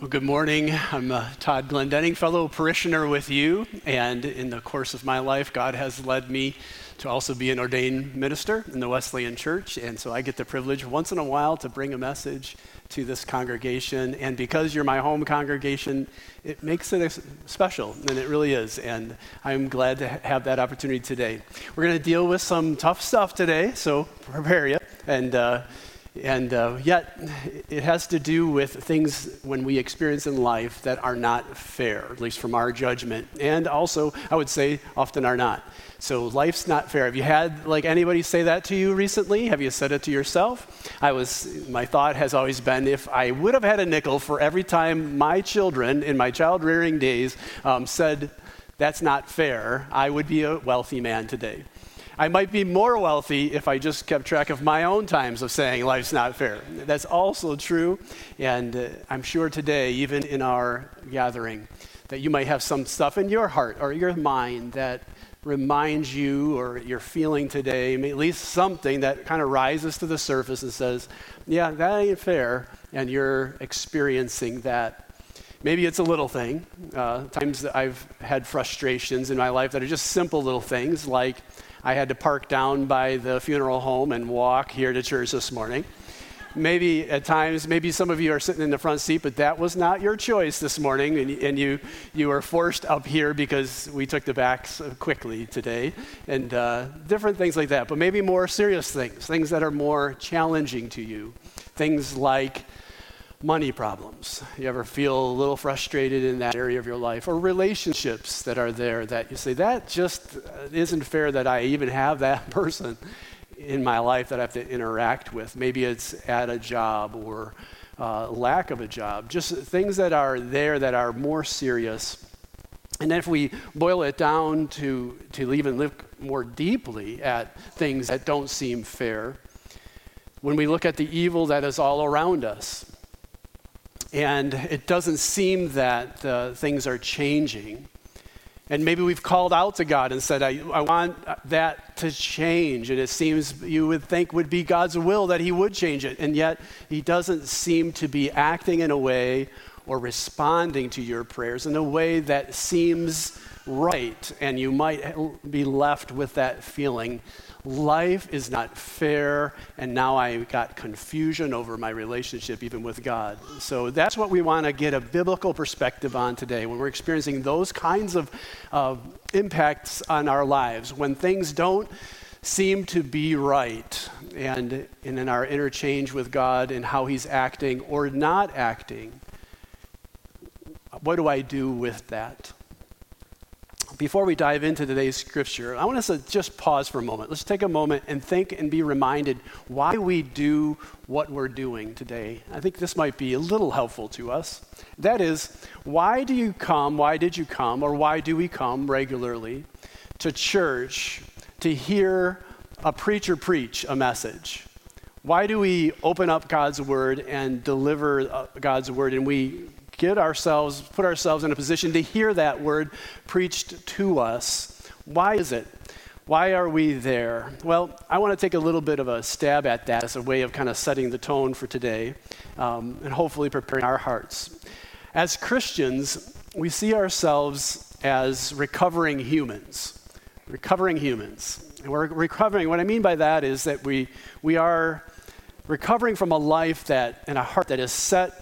Well, good morning. I'm Todd Glendenning, fellow parishioner with you, and in the course of my life, God has led me to also be an ordained minister in the Wesleyan Church, and so I get the privilege once in a while to bring a message to this congregation, and because you're my home congregation, it makes it special, and it really is, and I'm glad to have that opportunity today. We're going to deal with some tough stuff today, so prepare you, and yet it has to do with things when we experience in life that are not fair, at least from our judgment, and also, I would say, often are not. So life's not fair. Have you had anybody say that to you recently? Have you said it to yourself? My thought has always been, if I would have had a nickel for every time my children in my child rearing days said, that's not fair, I would be a wealthy man today. I might be more wealthy if I just kept track of my own times of saying life's not fair. That's also true, and I'm sure today, even in our gathering, that you might have some stuff in your heart or your mind that reminds you, or you're feeling today, at least something that kind of rises to the surface and says, yeah, that ain't fair, and you're experiencing that. Maybe it's a little thing. Times that I've had frustrations in my life that are just simple little things, like I had to park down by the funeral home and walk here to church this morning. Maybe at times, maybe some of you are sitting in the front seat, but that was not your choice this morning, and you were forced up here because we took the backs quickly today, and different things like that. But maybe more serious things that are more challenging to you, things like money problems. You ever feel a little frustrated in that area of your life? Or relationships that are there that you say, that just isn't fair that I even have that person in my life that I have to interact with. Maybe it's at a job or lack of a job. Just things that are there that are more serious. And then if we boil it down to even look more deeply at things that don't seem fair, when we look at the evil that is all around us, and it doesn't seem that things are changing. And maybe we've called out to God and said, I want that to change. And it seems you would think would be God's will that he would change it. And yet he doesn't seem to be acting in a way or responding to your prayers in a way that seems right. And you might be left with that feeling, life is not fair, and now I got confusion over my relationship even with God. So that's what we want to get a biblical perspective on today when we're experiencing those kinds of impacts on our lives, when things don't seem to be right, and in our interchange with God and how he's acting or not acting. What do I do with that? Before we dive into today's scripture, I want us to just pause for a moment. Let's take a moment and think and be reminded why we do what we're doing today. I think this might be a little helpful to us. That is, why did you come, or why do we come regularly to church to hear a preacher preach a message? Why do we open up God's word and deliver God's word, and we put ourselves in a position to hear that word preached to us? Why is it? Why are we there? Well, I want to take a little bit of a stab at that as a way of kind of setting the tone for today, and hopefully preparing our hearts. As Christians, we see ourselves as recovering humans. And we're recovering. What I mean by that is that we are recovering from a life and a heart that is set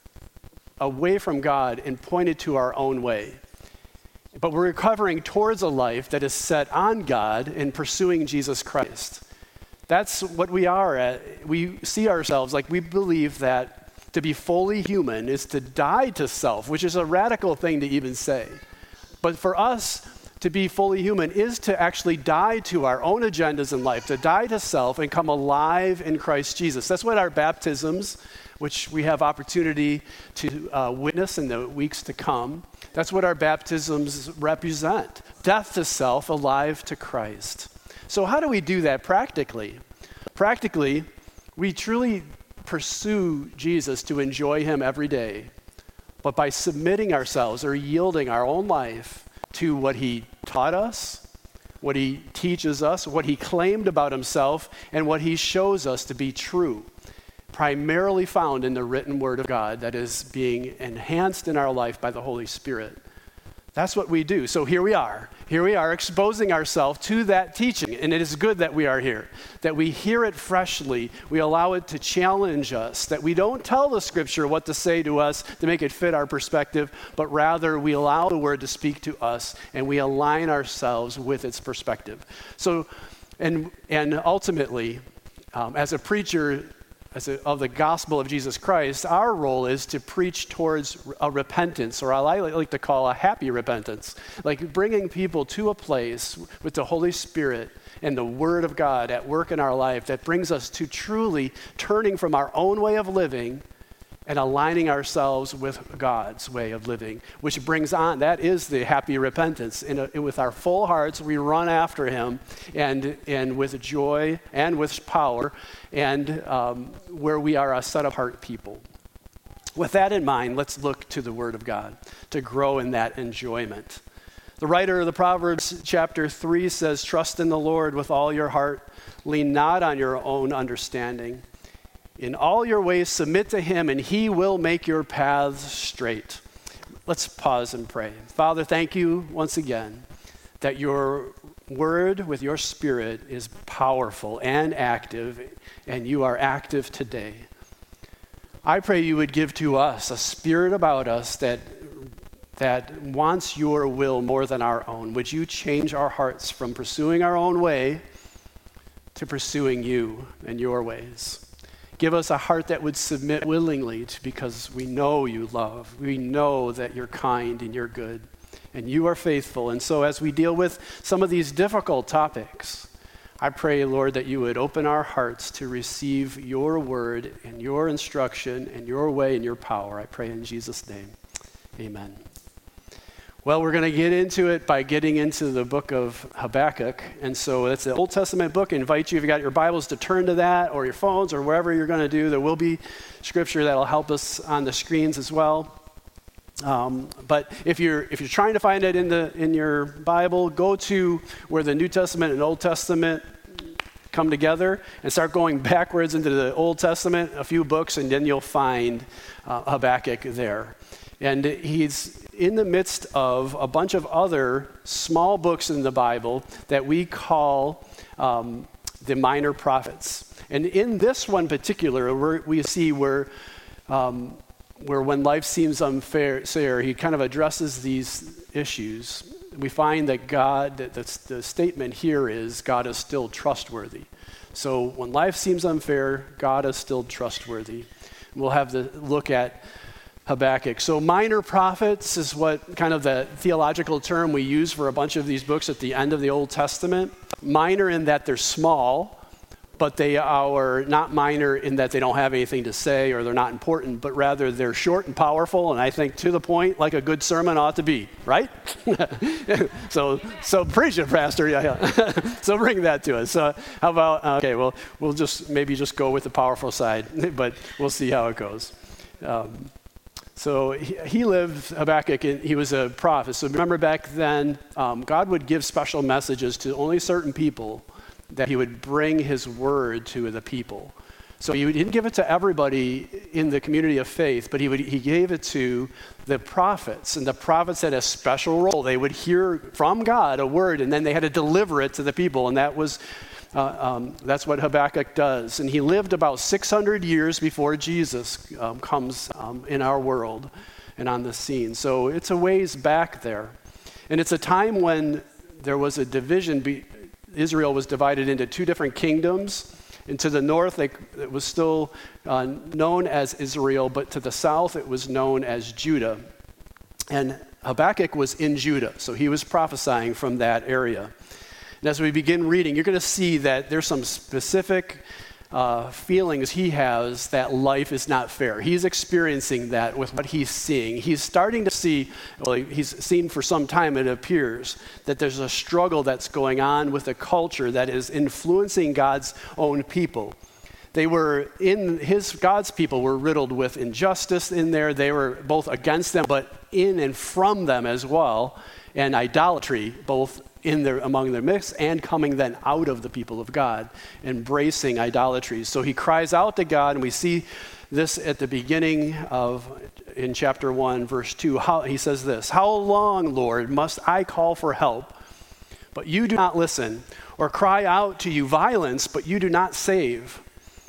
away from God and pointed to our own way. But we're recovering towards a life that is set on God and pursuing Jesus Christ. That's what we are. We see ourselves we believe that to be fully human is to die to self, which is a radical thing to even say. But for us to be fully human is to actually die to our own agendas in life, to die to self and come alive in Christ Jesus. That's what our baptisms, which we have opportunity to witness in the weeks to come. That's what our baptisms represent. Death to self, alive to Christ. So how do we do that practically? Practically, we truly pursue Jesus to enjoy him every day, but by submitting ourselves or yielding our own life to what he taught us, what he teaches us, what he claimed about himself, and what he shows us to be true. primarily found in the written word of God that is being enhanced in our life by the Holy Spirit. That's what we do. So here we are exposing ourselves to that teaching. And it is good that we are here, that we hear it freshly. We allow it to challenge us, that we don't tell the scripture what to say to us to make it fit our perspective, but rather we allow the word to speak to us and we align ourselves with its perspective. So, and ultimately, as a preacher of the gospel of Jesus Christ, our role is to preach towards a repentance, or I like to call a happy repentance, like bringing people to a place with the Holy Spirit and the Word of God at work in our life that brings us to truly turning from our own way of living and aligning ourselves with God's way of living, which brings on, that is the happy repentance. With our full hearts, we run after him, and with joy and with power, and where we are a set-apart people. With that in mind, let's look to the Word of God to grow in that enjoyment. The writer of the Proverbs chapter 3 says, "Trust in the Lord with all your heart, lean not on your own understanding. In all your ways submit to him, and he will make your paths straight." Let's pause and pray. Father, thank you once again that your word with your Spirit is powerful and active, and you are active today. I pray you would give to us a spirit about us that wants your will more than our own. Would you change our hearts from pursuing our own way to pursuing you and your ways? Give us a heart that would submit willingly because we know you love. We know that you're kind and you're good and you are faithful. And so as we deal with some of these difficult topics, I pray, Lord, that you would open our hearts to receive your word and your instruction and your way and your power. I pray in Jesus' name. Amen. Well, we're going to get into it by getting into the book of Habakkuk. And so it's the Old Testament book. I invite you, if you got your Bibles, to turn to that, or your phones, or wherever you're going to do. There will be scripture that will help us on the screens as well. But if you're trying to find it in your Bible, go to where the New Testament and Old Testament come together and start going backwards into the Old Testament, a few books, and then you'll find Habakkuk there. And he's in the midst of a bunch of other small books in the Bible that we call the minor prophets. And in this one particular, we see where when life seems unfair, he kind of addresses these issues. We find that the statement here is God is still trustworthy. So when life seems unfair, God is still trustworthy. We'll have to look at Habakkuk. So minor prophets is what kind of the theological term we use for a bunch of these books at the end of the Old Testament. Minor in that they're small, but they are not minor in that they don't have anything to say or they're not important, but rather they're short and powerful, and I think to the point, like a good sermon ought to be, right? So preach it, Pastor. Yeah. So bring that to us. So how about, okay, well, we'll just go with the powerful side, but we'll see how it goes. So he lived, Habakkuk, and he was a prophet. So remember back then, God would give special messages to only certain people, that he would bring his word to the people. So he didn't give it to everybody in the community of faith, but he gave it to the prophets. And the prophets had a special role. They would hear from God a word, and then they had to deliver it to the people. And that's what Habakkuk does. And he lived about 600 years before Jesus comes in our world and on the scene. So it's a ways back there. And it's a time when there was a division. Israel was divided into two different kingdoms. And to the north, it was still known as Israel, but to the south, it was known as Judah. And Habakkuk was in Judah, so he was prophesying from that area. And as we begin reading, you're going to see that there's some specific feelings he has that life is not fair. He's experiencing that with what he's seeing. He's starting to see, well, he's seen for some time, it appears, that there's a struggle that's going on with a culture that is influencing God's own people. God's people were riddled with injustice in there. They were both against them, but in and from them as well, and idolatry, both among their midst and coming then out of the people of God, embracing idolatry. So he cries out to God, and we see this at the beginning in chapter 1, verse 2. He says this, "How long, Lord, must I call for help, but you do not listen, or cry out to you violence, but you do not save?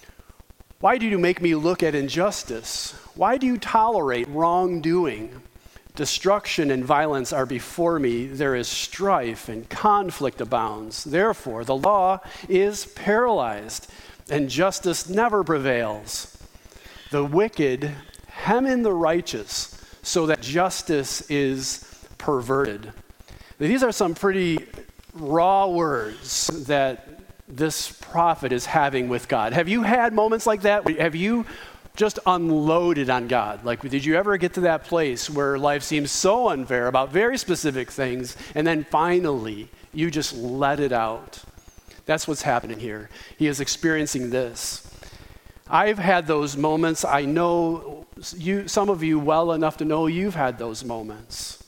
Why do you make me look at injustice? Why do you tolerate wrongdoing? Destruction and violence are before me. There is strife and conflict abounds. Therefore, the law is paralyzed, and justice never prevails. The wicked hem in the righteous, so that justice is perverted." These are some pretty raw words that this prophet is having with God. Have you had moments like that? Have you just unloaded on God? Like, did you ever get to that place where life seems so unfair about very specific things, and then finally you just let it out? That's what's happening here. He is experiencing this. I've had those moments. I know some of you well enough to know you've had those moments.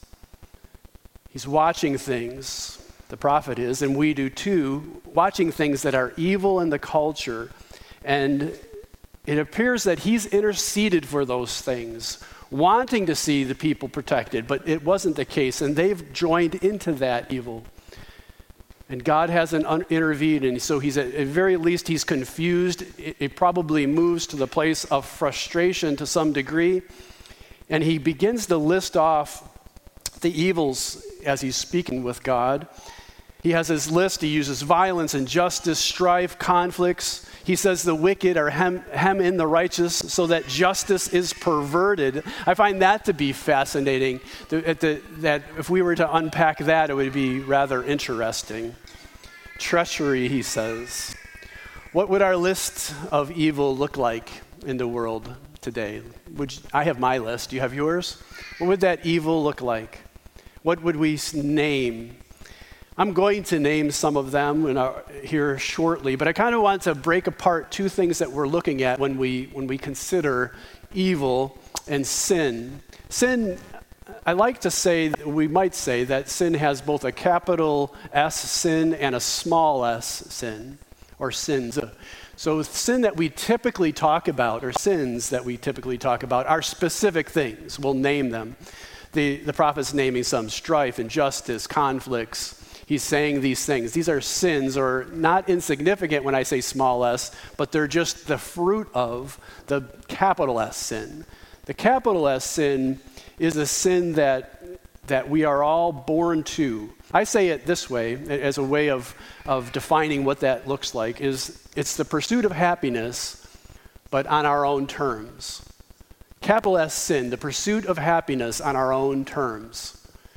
He's watching things, the prophet is, and we do too, watching things that are evil in the culture. And it appears that he's interceded for those things, wanting to see the people protected, but it wasn't the case, and they've joined into that evil. And God hasn't intervened, and so he's at very least he's confused. It probably moves to the place of frustration to some degree, and he begins to list off the evils as he's speaking with God. He has his list. He uses violence, injustice, strife, conflicts. He says the wicked are hem in the righteous, so that justice is perverted. I find that to be fascinating, that if we were to unpack that, it would be rather interesting. Treachery, he says. What would our list of evil look like in the world today? I have my list. Do you have yours? What would that evil look like? What would we name? I'm going to name some of them here shortly, but I kind of want to break apart two things that we're looking at when we consider evil and sin. Sin, I like to say, we might say that sin has both a capital S sin and a small s sin, or sins. So sin that we typically talk about, or sins that we typically talk about, are specific things. We'll name them. The prophet's naming some: strife, injustice, conflicts. He's saying these things. These are sins, or not insignificant when I say small s, but they're just the fruit of the capital S sin. The capital S sin is a sin that we are all born to. I say it this way, as a way of defining what that looks like, is it's the pursuit of happiness, but on our own terms. Capital S sin, the pursuit of happiness on our own terms.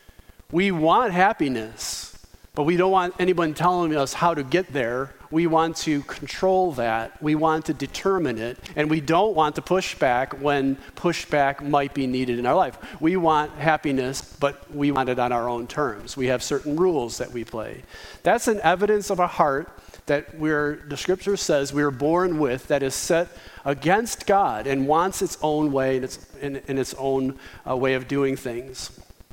We want happiness, but we don't want anyone telling us how to get there. We want to control that. We want to determine it. And we don't want to push back when pushback might be needed in our life. We want happiness, but we want it on our own terms. We have certain rules that we play. That's an evidence of a heart that the scripture says we're born with, that is set against God and wants its own way and its own way of doing things.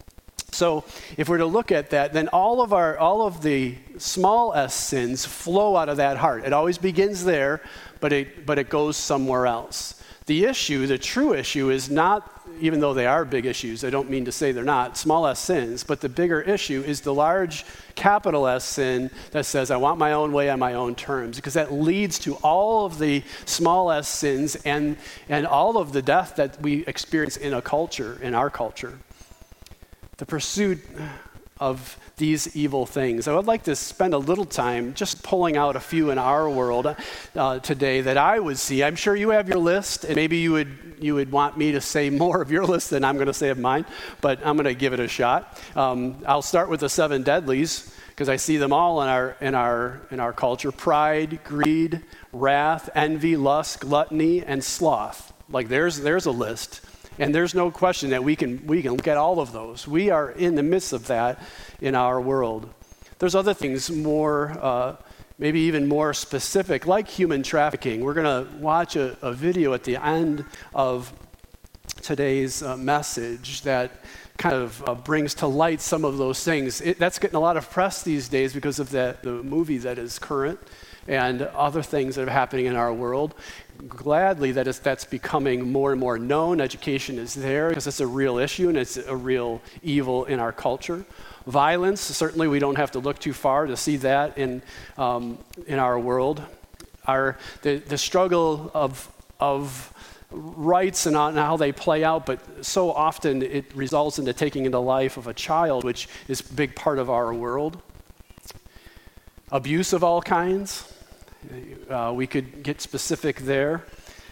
So if we're to look at that, then all of the small s sins flow out of that heart. It always begins there, but it goes somewhere else. The true issue is not, even though they are big issues, I don't mean to say they're not, small s sins, but the bigger issue is the large capital S sin that says, I want my own way on my own terms, because that leads to all of the small s sins and all of the death that we experience in our culture. The pursuit of these evil things. I would like to spend a little time just pulling out a few in our world today that I would see. I'm sure you have your list, and maybe you would want me to say more of your list than I'm going to say of mine, but I'm going to give it a shot. I'll start with the 7 deadlies, because I see them all in our culture: pride, greed, wrath, envy, lust, gluttony, and sloth. Like there's a list. And there's no question that we can look at all of those. We are in the midst of that in our world. There's other things more, maybe even more specific, like human trafficking. We're going to watch a video at the end of today's message that kind of brings to light some of those things. That's getting a lot of press these days because of the movie that is current and other things that are happening in our world. Gladly that's becoming more and more known. Education is there because it's a real issue and it's a real evil in our culture. Violence, certainly we don't have to look too far to see that in our world. The struggle of rights and how they play out, but so often it results in the taking into life of a child, which is a big part of our world. Abuse of all kinds. We could get specific there.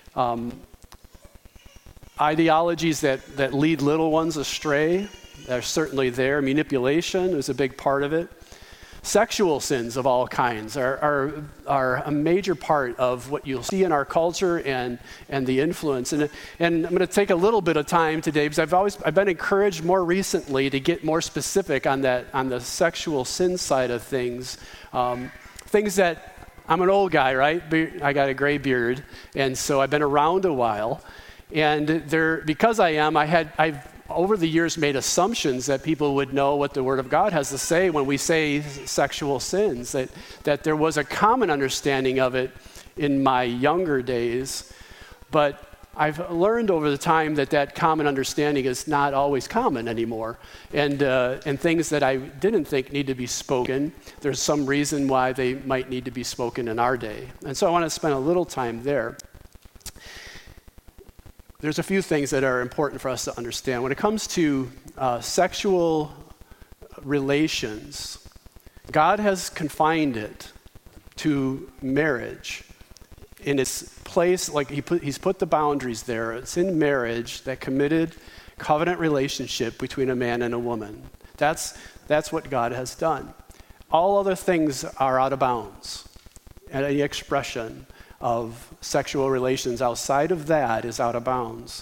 Ideologies that lead little ones astray are certainly there. Manipulation is a big part of it. Sexual sins of all kinds are a major part of what you'll see in our culture and the influence. And I'm going to take a little bit of time today because I've been encouraged more recently to get more specific on the sexual sin side of things. Things that I'm an old guy, right? I got a gray beard, and so I've been around a while. And because I am, I've over the years made assumptions that people would know what the Word of God has to say when we say sexual sins, that there was a common understanding of it in my younger days. But I've learned over the time that common understanding is not always common anymore. And things that I didn't think need to be spoken, there's some reason why they might need to be spoken in our day. And so I want to spend a little time there. There's a few things that are important for us to understand. When it comes to sexual relations, God has confined it to marriage in its place, like he's put the boundaries there. It's in marriage, that committed covenant relationship between a man and a woman. That's what God has done. All other things are out of bounds, and any expression of sexual relations outside of that is out of bounds.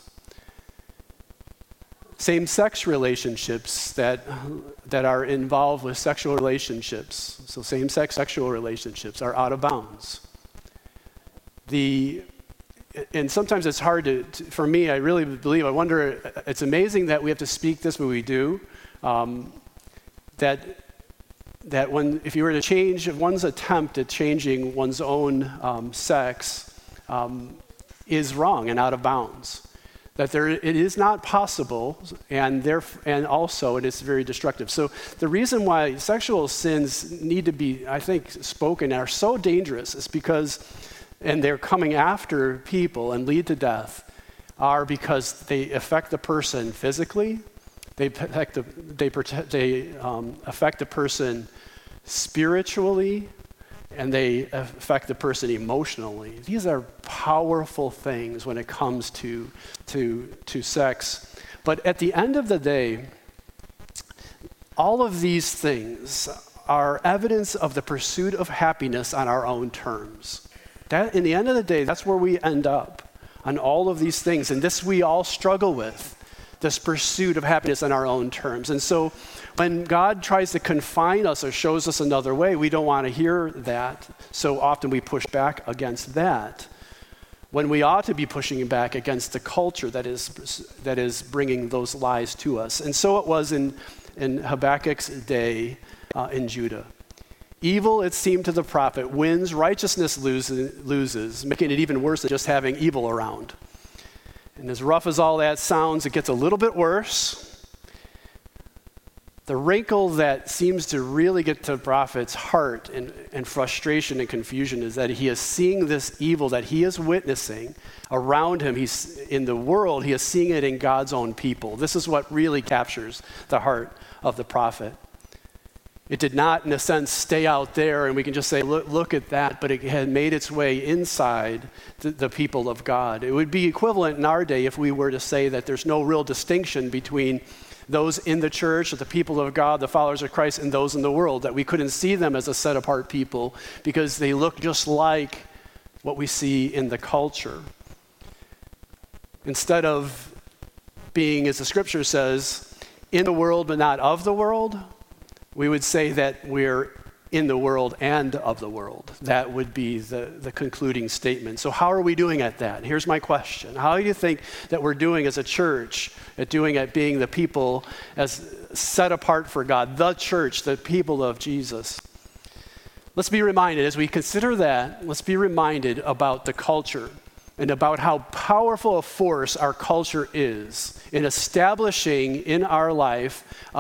Same-sex relationships that are involved with sexual relationships, so same-sex sexual relationships are out of bounds. And sometimes it's hard for me, I really believe, I wonder, it's amazing that we have to speak this, but we do, that if you were to change one's attempt at changing one's own sex is wrong and out of bounds. That it is not possible, and also it is very destructive. So the reason why sexual sins need to be, I think, spoken and are so dangerous is because, and they're coming after people and lead to death, are because they affect the person physically. They affect the person spiritually, and they affect the person emotionally. These are powerful things when it comes to sex. But at the end of the day, all of these things are evidence of the pursuit of happiness on our own terms. That, in the end of the day, that's where we end up on all of these things. And this we all struggle with, this pursuit of happiness on our own terms. And so when God tries to confine us or shows us another way, we don't want to hear that. So often we push back against that, when we ought to be pushing back against the culture that is bringing those lies to us. And so it was in Habakkuk's day in Judah. Evil, it seemed to the prophet, wins, righteousness loses, making it even worse than just having evil around. And as rough as all that sounds, it gets a little bit worse. The wrinkle that seems to really get to the prophet's heart and frustration and confusion is that he is seeing this evil that he is witnessing around him. He's in the world, he is seeing it in God's own people. This is what really captures the heart of the prophet. It did not, in a sense, stay out there and we can just say, look at that, but it had made its way inside the people of God. It would be equivalent in our day if we were to say that there's no real distinction between those in the church, the people of God, the followers of Christ, and those in the world, that we couldn't see them as a set-apart people because they look just like what we see in the culture. Instead of being, as the scripture says, in the world but not of the world, we would say that we're in the world and of the world. That would be the concluding statement. So how are we doing at that? Here's my question. How do you think that we're doing as a church at being the people as set apart for God, the church, the people of Jesus? Let's be reminded, as we consider that, let's be reminded about the culture and about how powerful a force our culture is in establishing in our life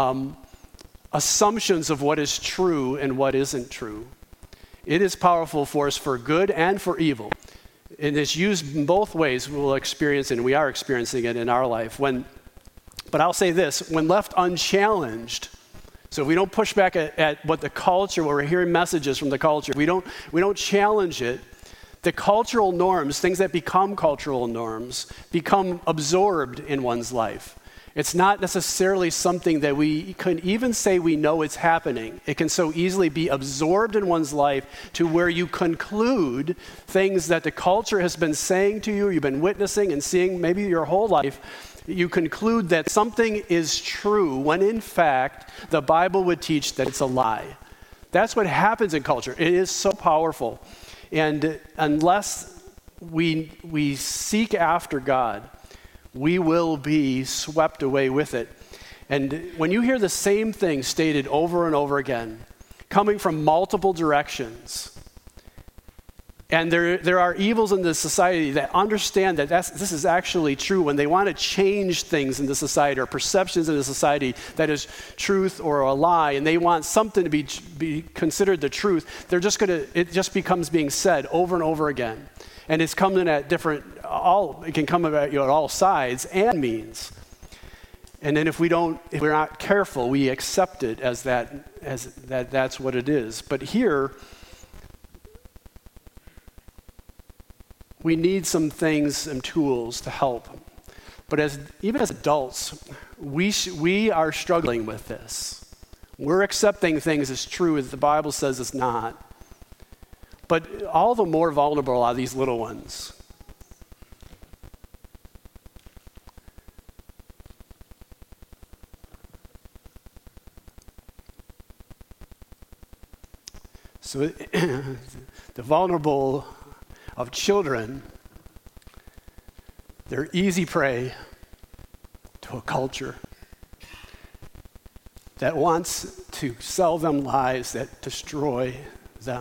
assumptions of what is true and what isn't true. It is powerful force for good and for evil. And it's used in both ways. We'll experience it, and we are experiencing it in our life. But I'll say this, when left unchallenged, so if we don't push back at what the culture, where we're hearing messages from the culture, we don't challenge it, the cultural norms, things that become cultural norms, become absorbed in one's life. It's not necessarily something that we can even say we know it's happening. It can so easily be absorbed in one's life to where you conclude things that the culture has been saying to you, you've been witnessing and seeing maybe your whole life. You conclude that something is true when in fact the Bible would teach that it's a lie. That's what happens in culture. It is so powerful. And unless we seek after God, we will be swept away with it. And when you hear the same thing stated over and over again, coming from multiple directions, and there are evils in this society that understand that this is actually true, when they want to change things in the society or perceptions in the society that is truth or a lie, and they want something to be considered the truth, it just becomes being said over and over again. And it's coming at it can come at you at all sides and means. And then if we're not careful, we accept it as that's what it is. But here, we need some things, some tools to help. But even as adults, we are struggling with this. We're accepting things as true as the Bible says it's not. But all the more vulnerable are these little ones. So the vulnerable of children, they're easy prey to a culture that wants to sell them lies that destroy them.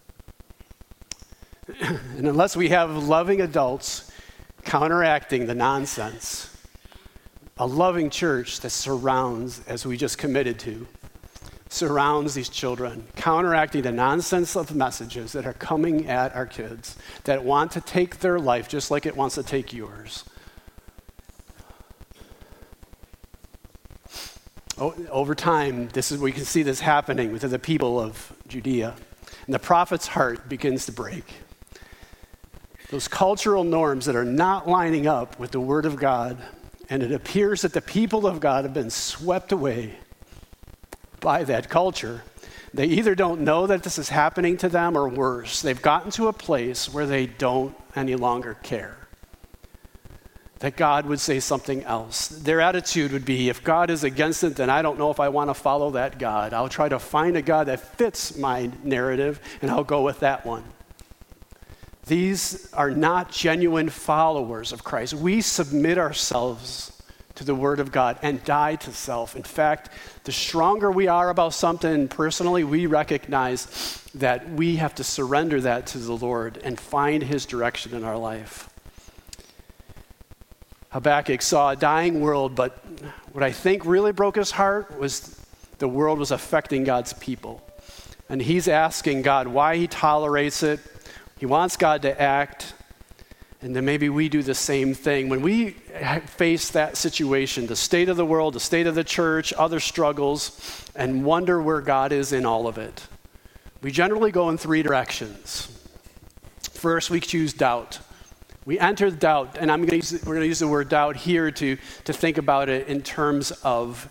And unless we have loving adults counteracting the nonsense, a loving church that surrounds, as we just committed to, surrounds these children, counteracting the nonsense of messages that are coming at our kids that want to take their life just like it wants to take yours. Over time, we can see this happening with the people of Judea. And the prophet's heart begins to break. Those cultural norms that are not lining up with the Word of God, and it appears that the people of God have been swept away by that culture. They either don't know that this is happening to them, or worse, they've gotten to a place where they don't any longer care that God would say something else. Their attitude would be, if God is against it, then I don't know if I want to follow that God. I'll try to find a God that fits my narrative, and I'll go with that one. These are not genuine followers of Christ. We submit ourselves to the Word of God and die to self. In fact, the stronger we are about something personally, we recognize that we have to surrender that to the Lord and find His direction in our life. Habakkuk saw a dying world, but what I think really broke his heart was the world was affecting God's people. And he's asking God why He tolerates it. He wants God to act, and then maybe we do the same thing. When we face that situation, the state of the world, the state of the church, other struggles, and wonder where God is in all of it, we generally go in three directions. First, we choose doubt. We enter doubt, and we're going to use the word doubt here to think about it in terms of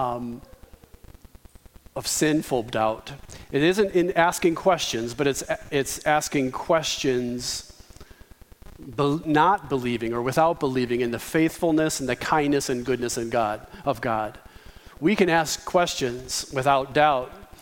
sinful doubt. It isn't in asking questions, but it's asking questions not believing or without believing in the faithfulness and the kindness and goodness of God. We can ask questions without doubt,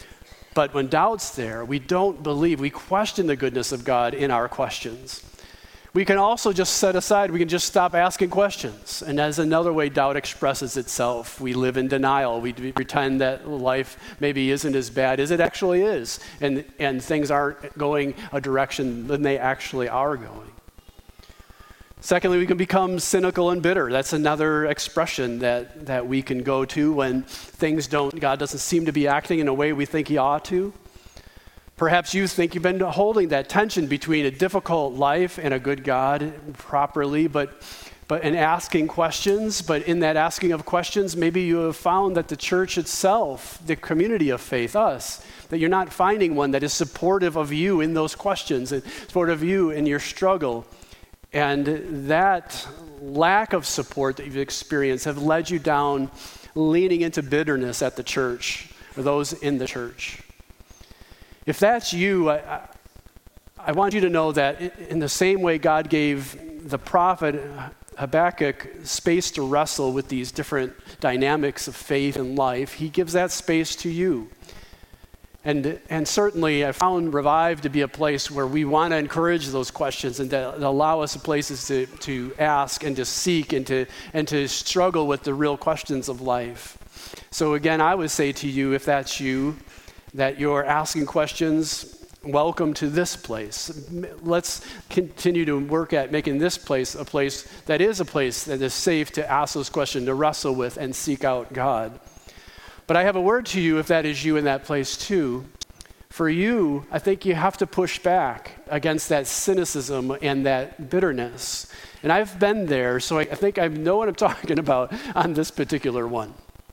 But when doubt's there, we don't believe, we question the goodness of God in our questions. We can also just set aside, we can just stop asking questions. And that's another way doubt expresses itself. We live in denial. We pretend that life maybe isn't as bad as it actually is. And things aren't going a direction than they actually are going. Secondly, we can become cynical and bitter. That's another expression that we can go to when God doesn't seem to be acting in a way we think he ought to. Perhaps you think you've been holding that tension between a difficult life and a good God properly, but in asking questions, but in that asking of questions, maybe you have found that the church itself, the community of faith, us, that you're not finding one that is supportive of you in those questions, and supportive of you in your struggle. And that lack of support that you've experienced have led you down leaning into bitterness at the church, or those in the church. If that's you, I want you to know that in the same way God gave the prophet Habakkuk space to wrestle with these different dynamics of faith and life, he gives that space to you. And certainly I found Revive to be a place where we want to encourage those questions and to allow us places to ask and to seek and to struggle with the real questions of life. So again, I would say to you, if that's you, that you're asking questions, welcome to this place. Let's continue to work at making this place a place that is safe to ask those questions, to wrestle with and seek out God. But I have a word to you if that is you in that place too. For you, I think you have to push back against that cynicism and that bitterness. And I've been there, so I think I know what I'm talking about on this particular one.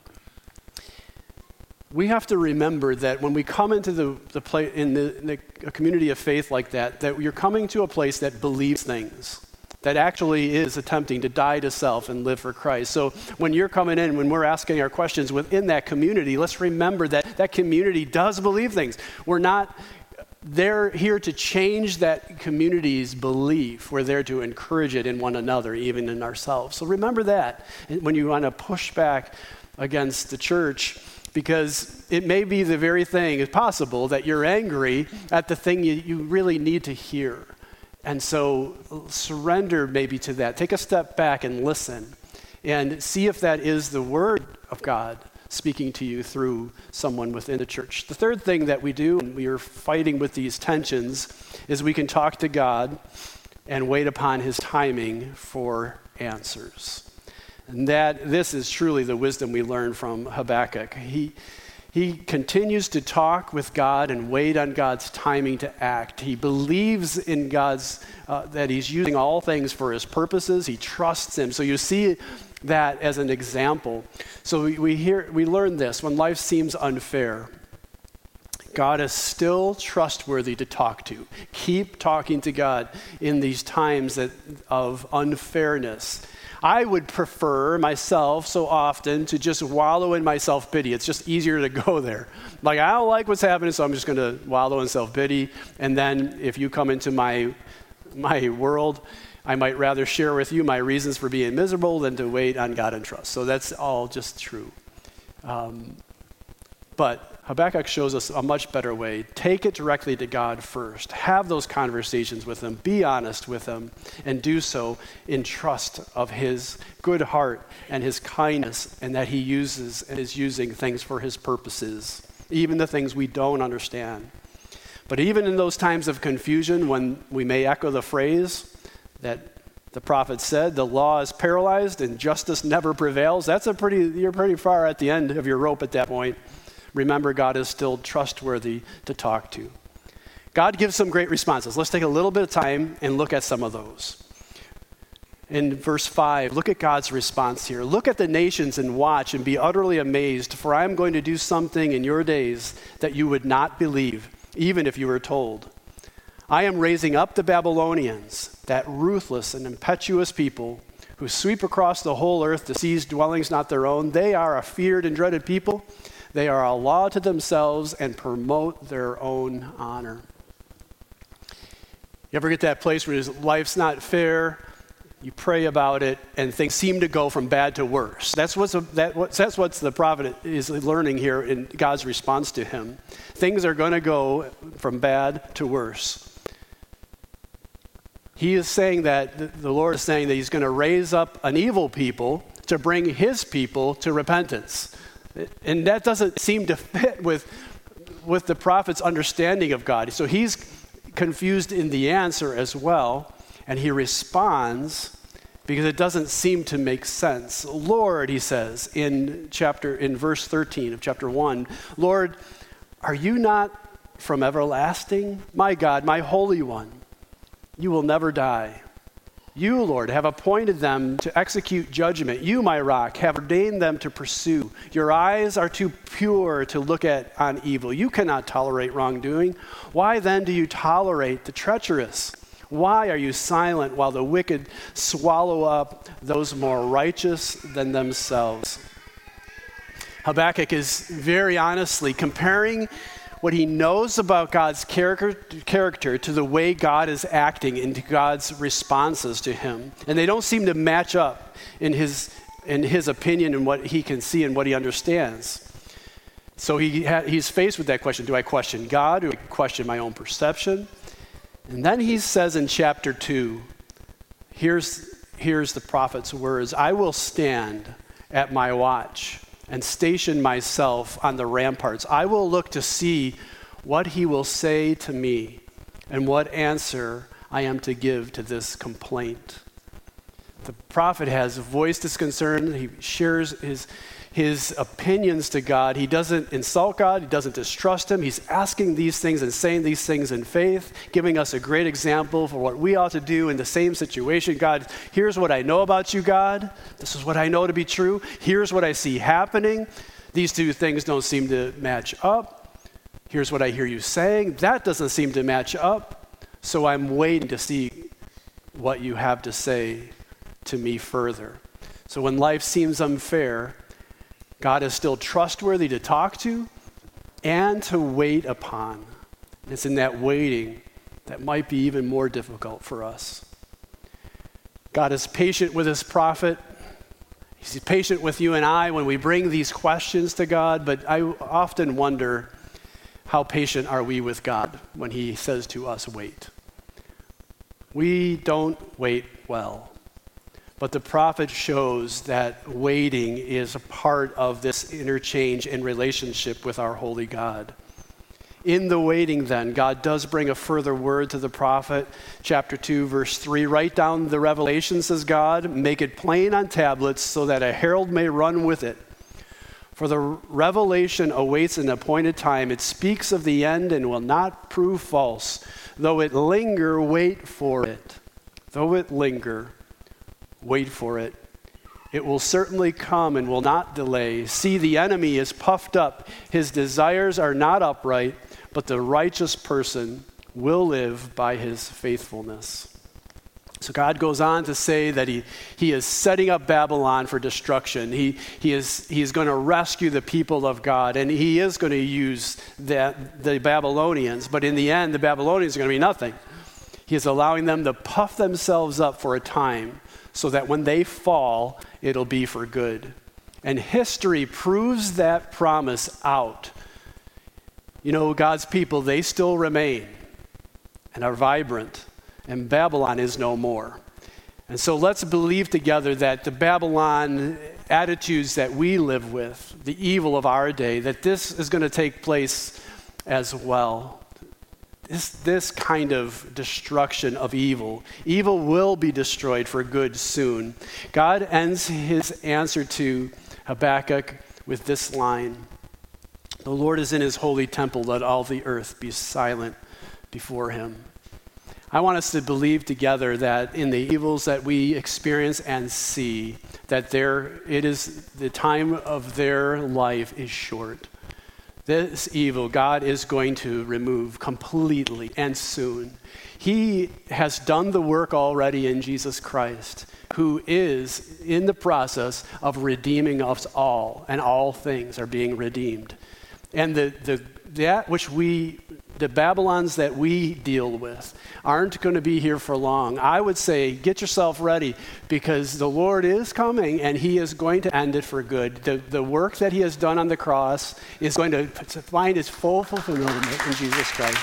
We have to remember that when we come into the place in the community of faith like that you're coming to a place that believes things, that actually is attempting to die to self and live for Christ. So when you're coming in, when we're asking our questions within that community, let's remember that that community does believe things. We're not here to change that community's belief. We're there to encourage it in one another, even in ourselves. So remember that when you want to push back against the church, because it may be the very thing, it's possible, that you're angry at the thing you really need to hear. And so surrender maybe to that. Take a step back and listen and see if that is the word of God speaking to you through someone within the church. The third thing that we do when we are fighting with these tensions is we can talk to God and wait upon his timing for answers. And this is truly the wisdom we learn from Habakkuk. He continues to talk with God and wait on God's timing to act. He believes in God's, that he's using all things for his purposes. He trusts him. So you see that as an example. So we learn this. When life seems unfair, God is still trustworthy to talk to. Keep talking to God in these times of unfairness. I would prefer myself so often to just wallow in my self-pity. It's just easier to go there. Like, I don't like what's happening, so I'm just going to wallow in self-pity. And then if you come into my world, I might rather share with you my reasons for being miserable than to wait on God and trust. So that's all just true. But Habakkuk shows us a much better way. Take it directly to God first. Have those conversations with him. Be honest with him. And do so in trust of his good heart and his kindness, and that he uses and is using things for his purposes, even the things we don't understand. But even in those times of confusion, when we may echo the phrase that the prophet said, the law is paralyzed and justice never prevails, you're pretty far at the end of your rope at that point. Remember, God is still trustworthy to talk to. God gives some great responses. Let's take a little bit of time and look at some of those. In verse 5, look at God's response here. Look at the nations and watch and be utterly amazed, for I am going to do something in your days that you would not believe, even if you were told. I am raising up the Babylonians, that ruthless and impetuous people who sweep across the whole earth to seize dwellings not their own. They are a feared and dreaded people. They are a law to themselves and promote their own honor. You ever get that place where life's not fair? You pray about it, and things seem to go from bad to worse. That's what the prophet is learning here in God's response to him. Things are going to go from bad to worse. He is saying that, the Lord is saying that he's going to raise up an evil people to bring his people to repentance. And that doesn't seem to fit with the prophet's understanding of God. So he's confused in the answer as well, and he responds because it doesn't seem to make sense. Lord, he says in verse 13 of chapter 1, Lord, are you not from everlasting? My God, my Holy One, you will never die. You, Lord, have appointed them to execute judgment. You, my rock, have ordained them to pursue. Your eyes are too pure to look on evil. You cannot tolerate wrongdoing. Why then do you tolerate the treacherous? Why are you silent while the wicked swallow up those more righteous than themselves? Habakkuk is very honestly comparing what he knows about God's character to the way God is acting and to God's responses to him. And they don't seem to match up in his opinion and what he can see and what he understands. So he's faced with that question. Do I question God? Do I question my own perception? And then he says in chapter 2, here's the prophet's words, I will stand at my watch and station myself on the ramparts. I will look to see what he will say to me and what answer I am to give to this complaint. The prophet has voiced his concern. He shares his opinions to God. He doesn't insult God. He doesn't distrust him. He's asking these things and saying these things in faith, giving us a great example for what we ought to do in the same situation. God, here's what I know about you, God. This is what I know to be true. Here's what I see happening. These two things don't seem to match up. Here's what I hear you saying. That doesn't seem to match up. So I'm waiting to see what you have to say to me further. So when life seems unfair, God is still trustworthy to talk to and to wait upon. And it's in that waiting that might be even more difficult for us. God is patient with his prophet. He's patient with you and I when we bring these questions to God, but I often wonder, how patient are we with God when he says to us, wait? We don't wait well. But the prophet shows that waiting is a part of this interchange and relationship with our holy God. In the waiting then, God does bring a further word to the prophet. Chapter 2, verse 3, write down the revelation, says God, make it plain on tablets so that a herald may run with it. For the revelation awaits an appointed time. It speaks of the end and will not prove false. Though it linger, wait for it. Though it linger, wait for it. It will certainly come and will not delay. See, the enemy is puffed up. His desires are not upright, but the righteous person will live by his faithfulness. So God goes on to say that he is setting up Babylon for destruction. He is going to rescue the people of God, and he is going to use the Babylonians. But in the end, the Babylonians are going to be nothing. He is allowing them to puff themselves up for a time, so that when they fall, it'll be for good. And history proves that promise out. You know, God's people, they still remain and are vibrant, and Babylon is no more. And so let's believe together that the Babylon attitudes that we live with, the evil of our day, that this is going to take place as well. This kind of destruction of evil. Evil will be destroyed for good soon. God ends his answer to Habakkuk with this line, the Lord is in his holy temple, let all the earth be silent before him. I want us to believe together that in the evils that we experience and see, that the time of their life is short. This evil God is going to remove completely and soon. He has done the work already in Jesus Christ, who is in the process of redeeming us all, and all things are being redeemed. And the Babylons that we deal with aren't going to be here for long. I would say get yourself ready, because the Lord is coming and he is going to end it for good. The work that he has done on the cross is going to find its full fulfillment in Jesus Christ.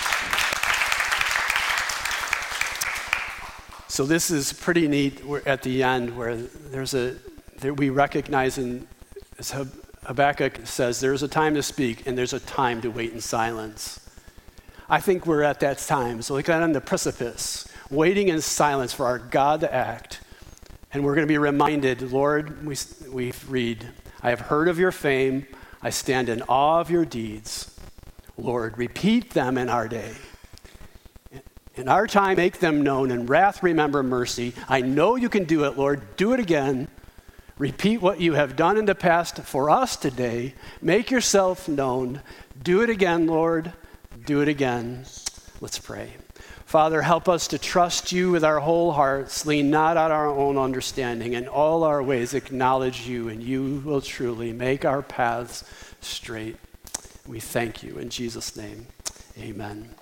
So this is pretty neat. We're at the end where we recognize, as Habakkuk says, there's a time to speak and there's a time to wait in silence. I think we're at that time. So we're on the precipice, waiting in silence for our God to act. And we're going to be reminded, Lord, we read, I have heard of your fame. I stand in awe of your deeds. Lord, repeat them in our day. In our time, make them known. In wrath, remember mercy. I know you can do it, Lord. Do it again. Repeat what you have done in the past for us today. Make yourself known. Do it again, Lord. Do it again. Let's pray. Father, help us to trust you with our whole hearts, lean not on our own understanding. In all our ways, acknowledge you, and you will truly make our paths straight. We thank you in Jesus' name. Amen.